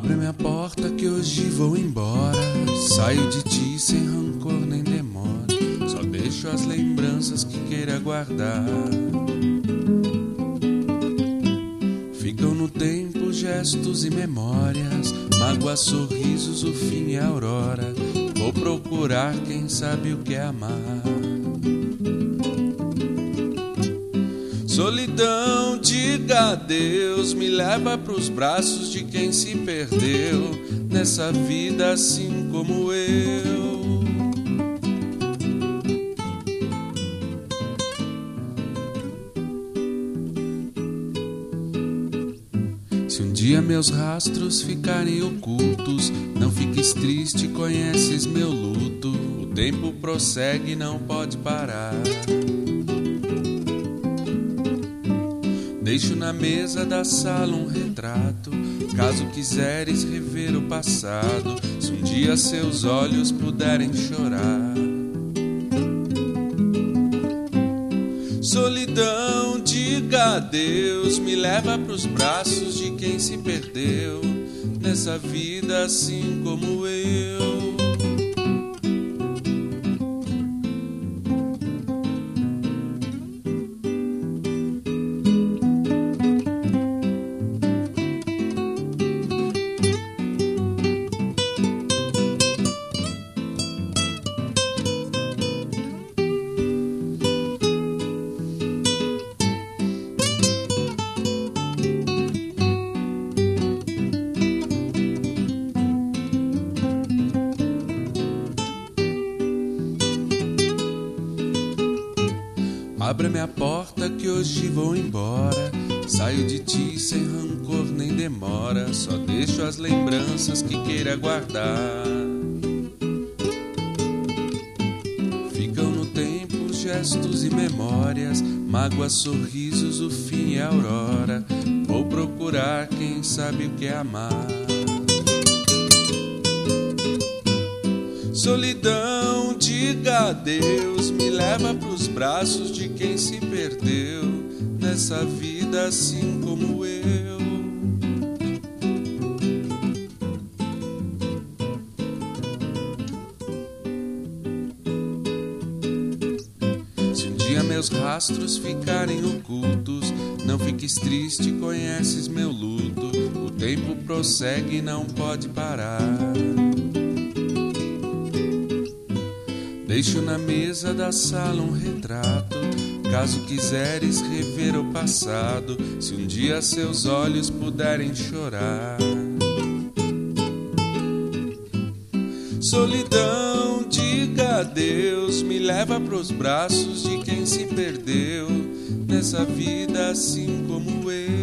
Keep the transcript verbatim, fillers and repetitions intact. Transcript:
Abre minha porta que hoje vou embora. Saio de ti sem rancor nem demora. Só deixo as lembranças que queira guardar. Ficam no tempo gestos e memórias, mágoas, sorrisos, o fim e a aurora. Vou procurar quem sabe o que é amar. Solidão, diga adeus, me leva pros braços de quem se perdeu nessa vida assim como eu. Se um dia meus rastros ficarem ocultos, não fiques triste, conheces meu luto. O tempo prossegue, não pode parar. Deixo na mesa da sala um retrato, caso quiseres rever o passado, se um dia seus olhos puderem chorar. Solidão, diga adeus, me leva pros braços de quem se perdeu nessa vida assim como eu. Abre minha porta que hoje vou embora. Saio de ti sem rancor nem demora. Só deixo as lembranças que queira guardar. Ficam no tempo gestos e memórias, mágoas, sorrisos, o fim e a aurora. Vou procurar quem sabe o que é amar. Solidão, diga adeus, me leva pros braços de quem se perdeu nessa vida assim como eu. Se um dia meus rastros ficarem ocultos, não fiques triste, conheces meu luto. O tempo prossegue, não pode parar. Deixo na mesa da sala um retrato, caso quiseres rever o passado, se um dia seus olhos puderem chorar. Solidão, diga adeus, me leva pros braços de quem se perdeu nessa vida assim como eu.